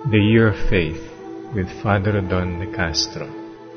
The Year of Faith with Father Don De Castro.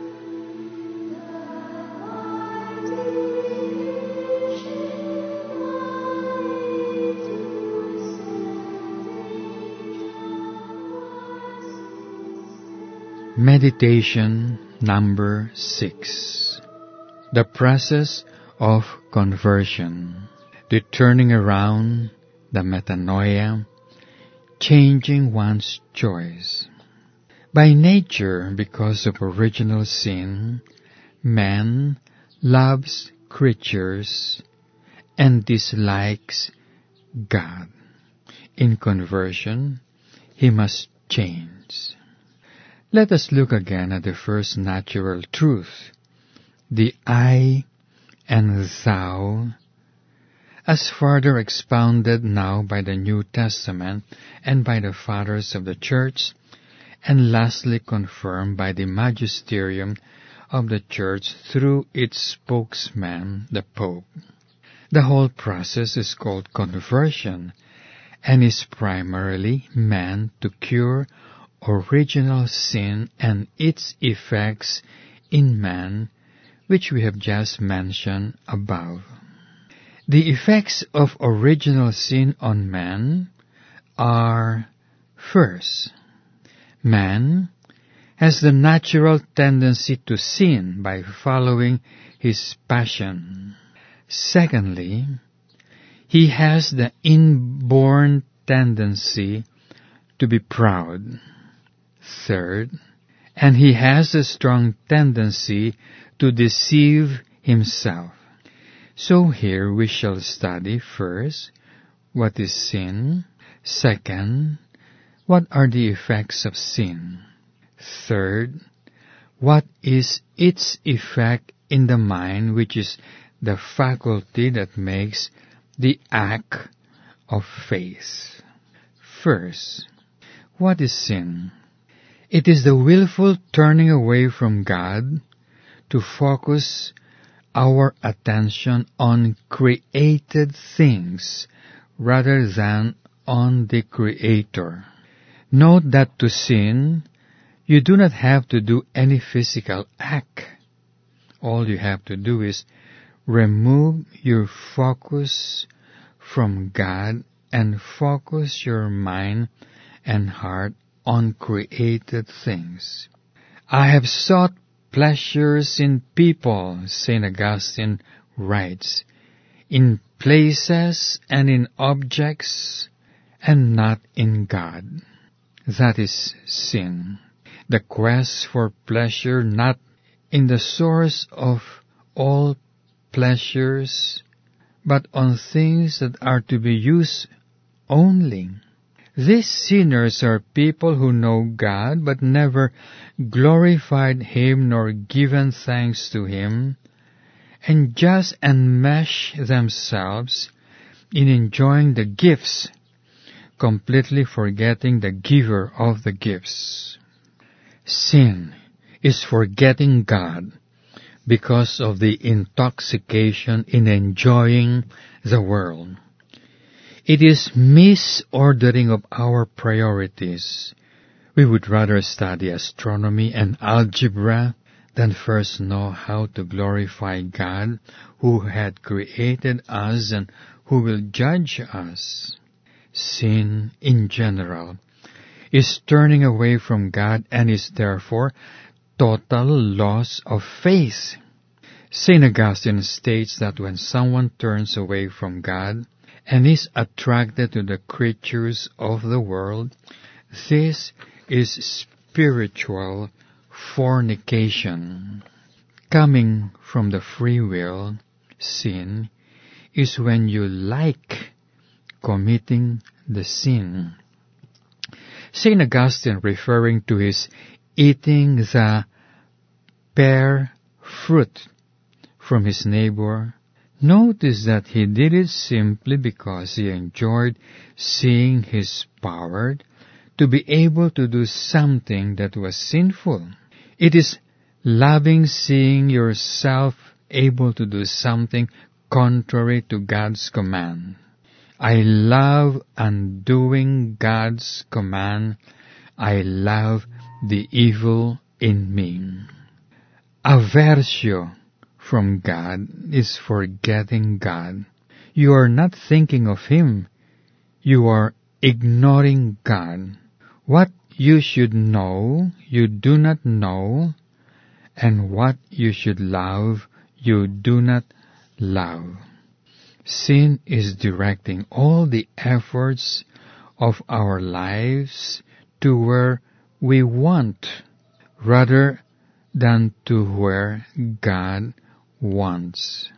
Meditation number 6. The process of conversion, the turning around, the metanoia, changing one's choice. By nature, because of original sin, man loves creatures and dislikes God. In conversion, he must change. Let us look again at the first natural truth, the I and thou, as further expounded now by the New Testament and by the Fathers of the Church, and lastly confirmed by the magisterium of the Church through its spokesman, the Pope. The whole process is called conversion, and is primarily meant to cure original sin and its effects in man, which we have just mentioned above. The effects of original sin on man are, first, man has the natural tendency to sin by following his passion. Secondly, he has the inborn tendency to be proud. Third, and he has a strong tendency to deceive himself. So here we shall study first, what is sin? Second, what are the effects of sin? Third, what is its effect in the mind, which is the faculty that makes the act of faith. First, what is sin? It is the willful turning away from God to focus our attention on created things rather than on the Creator. Note that to sin, you do not have to do any physical act. All you have to do is remove your focus from God and focus your mind and heart on created things. I have sought pleasures in people, St. Augustine writes, in places and in objects, and not in God. That is sin. The quest for pleasure not in the source of all pleasures, but on things that are to be used only. These sinners are people who know God, but never glorified Him nor given thanks to Him, and just enmesh themselves in enjoying the gifts, completely forgetting the giver of the gifts. Sin is forgetting God because of the intoxication in enjoying the world. It is misordering of our priorities. We would rather study astronomy and algebra than first know how to glorify God, who had created us and who will judge us. Sin, in general, is turning away from God and is therefore total loss of faith. St. Augustine states that when someone turns away from God and is attracted to the creatures of the world, this is spiritual fornication. Coming from the free will, sin is when you like committing the sin. St. Augustine, referring to his eating the pear fruit from his neighbor, notice that he did it simply because he enjoyed seeing his power to be able to do something that was sinful. It is loving seeing yourself able to do something contrary to God's command. I love undoing God's command I love the evil in me. Aversio from God is forgetting God. You are not thinking of Him. You are ignoring God. What you should know, you do not know, and what you should love, you do not love. Sin is directing all the efforts of our lives to where we want, rather than to where God wants.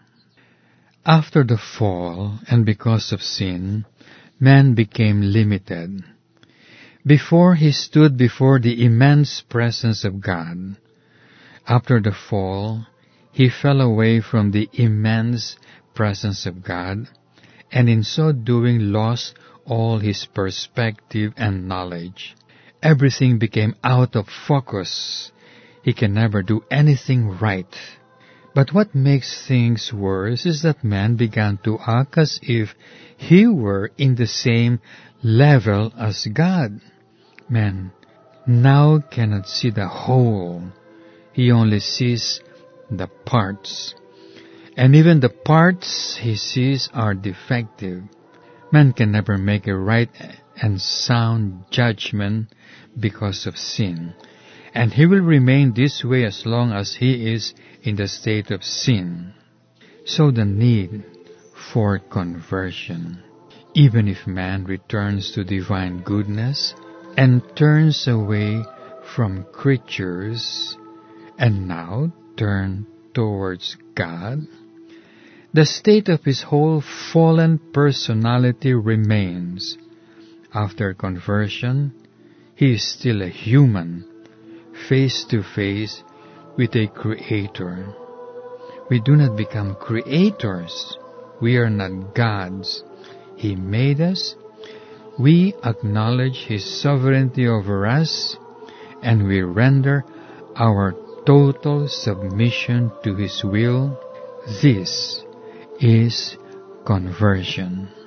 After the fall, and because of sin, man became limited. Before he stood before the immense presence of God. After the fall, he fell away from the immense presence of God, and in so doing lost all his perspective and knowledge. Everything became out of focus. He can never do anything right. But what makes things worse is that man began to act as if he were in the same level as God. Man now cannot see the whole. He only sees the parts. And even the parts he sees are defective. Man can never make a right and sound judgment because of sin. And he will remain this way as long as he is in the state of sin. So the need for conversion. Even if man returns to divine goodness and turns away from creatures and now turn towards God, the state of his whole fallen personality remains. After conversion, he is still a human, face to face with a Creator. We do not become creators. We are not gods. He made us. We acknowledge His sovereignty over us, and we render our total submission to His will. This is conversion.